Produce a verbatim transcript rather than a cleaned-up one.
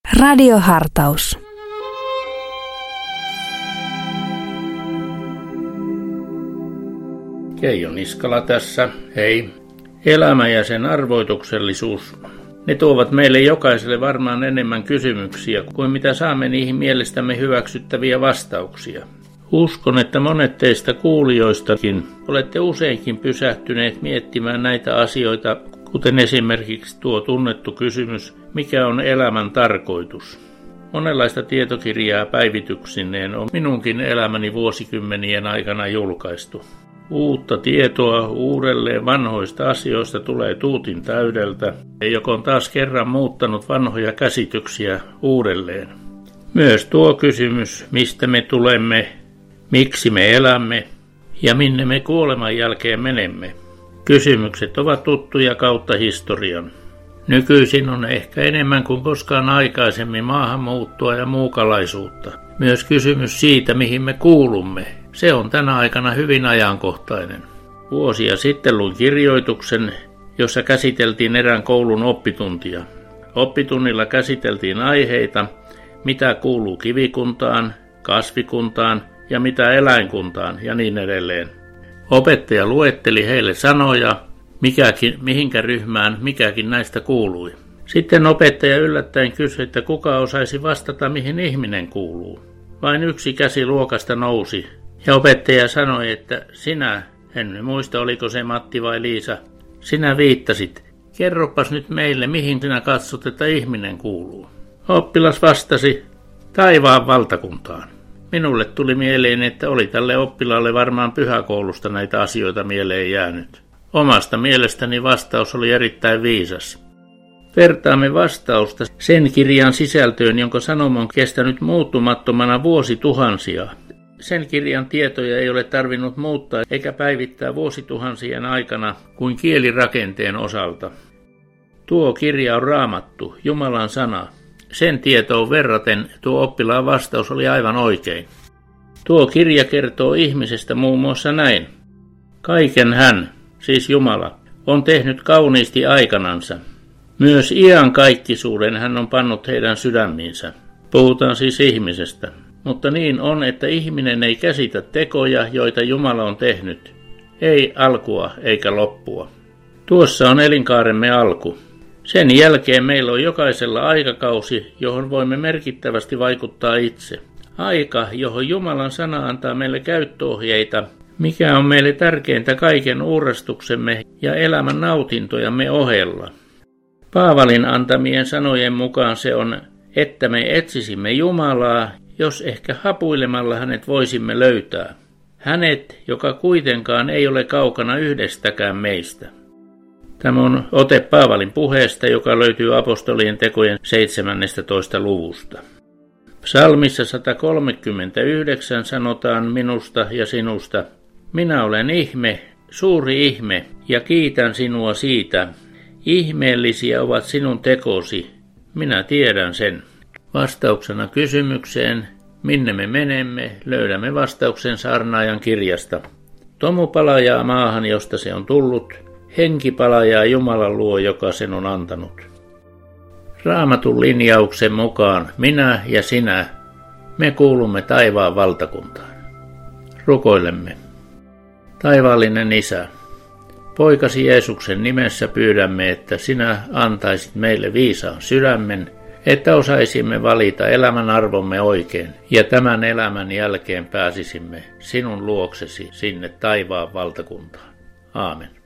Radiohartaus. Keijo Niskala tässä, hei. Elämä ja sen arvoituksellisuus, ne tuovat meille jokaiselle varmaan enemmän kysymyksiä kuin mitä saamme niihin mielestämme hyväksyttäviä vastauksia. Uskon, että monet teistä kuulijoistakin olette useinkin pysähtyneet miettimään näitä asioita, kuten esimerkiksi tuo tunnettu kysymys, mikä on elämän tarkoitus. Monenlaista tietokirjaa päivityksineen on minunkin elämäni vuosikymmenien aikana julkaistu. Uutta tietoa uudelleen vanhoista asioista tulee tuutin täydeltä, joka on taas kerran muuttanut vanhoja käsityksiä uudelleen. Myös tuo kysymys, mistä me tulemme, miksi me elämme ja minne me kuoleman jälkeen menemme. Kysymykset ovat tuttuja kautta historian. Nykyisin on ehkä enemmän kuin koskaan aikaisemmin maahanmuuttoa ja muukalaisuutta. Myös kysymys siitä, mihin me kuulumme, se on tänä aikana hyvin ajankohtainen. Vuosia sitten luin kirjoituksen, jossa käsiteltiin erään koulun oppituntia. Oppitunnilla käsiteltiin aiheita, mitä kuuluu kivikuntaan, kasvikuntaan ja mitä eläinkuntaan ja niin edelleen. Opettaja luetteli heille sanoja, mikäkin, mihinkä ryhmään mikäkin näistä kuului. Sitten opettaja yllättäen kysyi, että kuka osaisi vastata, mihin ihminen kuuluu. Vain yksi käsi luokasta nousi, ja opettaja sanoi, että sinä, en muista oliko se Matti vai Liisa, sinä viittasit. Kerropas nyt meille, mihin sinä katsot, että ihminen kuuluu. Oppilas vastasi, taivaan valtakuntaan. Minulle tuli mieleen, että oli tälle oppilaalle varmaan pyhäkoulusta näitä asioita mieleen jäänyt. Omasta mielestäni vastaus oli erittäin viisas. Vertaamme vastausta sen kirjan sisältöön, jonka sanoma on kestänyt muuttumattomana vuosituhansia. Sen kirjan tietoja ei ole tarvinnut muuttaa eikä päivittää vuosituhansien aikana kuin kielirakenteen osalta. Tuo kirja on Raamattu, Jumalan sana. Sen tietoon verraten tuo oppilaan vastaus oli aivan oikein. Tuo kirja kertoo ihmisestä muun muassa näin. Kaiken hän, siis Jumala, on tehnyt kauniisti aikanansa. Myös iankaikkisuuden hän on pannut heidän sydämiinsä. Puhutaan siis ihmisestä. Mutta niin on, että ihminen ei käsitä tekoja, joita Jumala on tehnyt. Ei alkua eikä loppua. Tuossa on elinkaaremme alku. Sen jälkeen meillä on jokaisella aikakausi, johon voimme merkittävästi vaikuttaa itse. Aika, johon Jumalan sana antaa meille käyttöohjeita, mikä on meille tärkeintä kaiken uurastuksemme ja elämän nautintojamme ohella. Paavalin antamien sanojen mukaan se on, että me etsisimme Jumalaa, jos ehkä hapuilemalla hänet voisimme löytää. Hänet, joka kuitenkaan ei ole kaukana yhdestäkään meistä. Tämä on ote Paavalin puheesta, joka löytyy apostolien tekojen seitsemännestätoista luvusta. Psalmissa sata kolmekymmentäyhdeksän sanotaan minusta ja sinusta. Minä olen ihme, suuri ihme, ja kiitän sinua siitä. Ihmeellisiä ovat sinun tekosi, minä tiedän sen. Vastauksena kysymykseen, minne me menemme, löydämme vastauksen saarnaajan kirjasta. Tomu palajaa maahan, josta se on tullut. Henki palajaa Jumalan luo, joka sen on antanut. Raamatun linjauksen mukaan minä ja sinä, me kuulumme taivaan valtakuntaan. Rukoilemme. Taivaallinen Isä, poikasi Jeesuksen nimessä pyydämme, että sinä antaisit meille viisaan sydämen, että osaisimme valita elämän arvomme oikein ja tämän elämän jälkeen pääsisimme sinun luoksesi sinne taivaan valtakuntaan. Aamen.